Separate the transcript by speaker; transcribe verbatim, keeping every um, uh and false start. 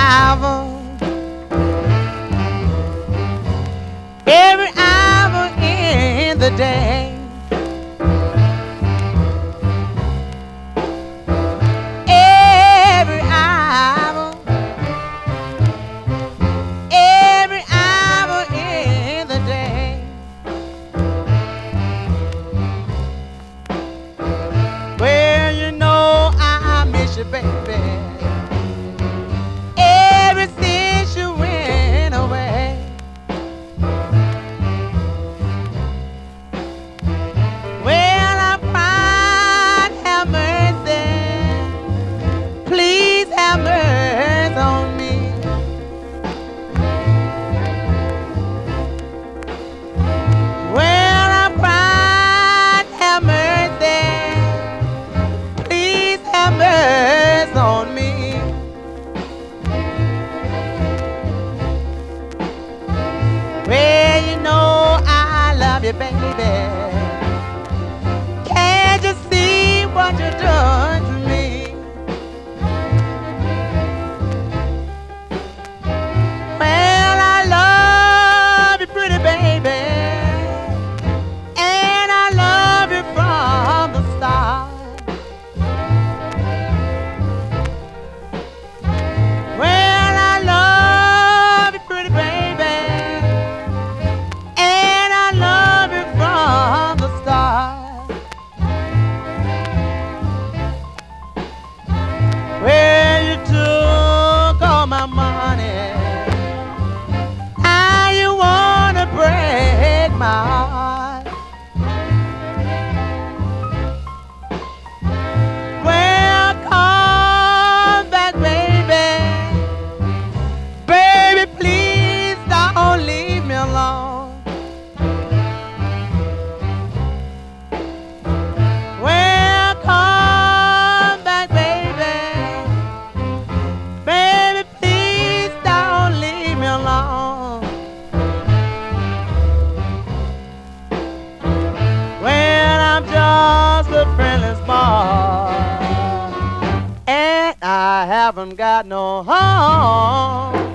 Speaker 1: hour, every hour in the day. Every hour, every hour in the day. Well, you know I miss you, baby. Ever since you went away. Well, I cried, have mercy. Please have mercy on me. Well, I cried, have mercy. Please have mercy on me. Well, you know I love you, baby. Can't you see what you're doing to me? Well, I love you, pretty baby, and I love you from the start. Well, I love you, pretty baby, and I love you from the start. Well, you took all my money. Now you wanna break my heart. Well, come back, baby. Baby, please don't leave me alone. Well, come back, baby. Baby, please don't leave me alone. Well, I'm just a friendless boy, and I haven't got no home.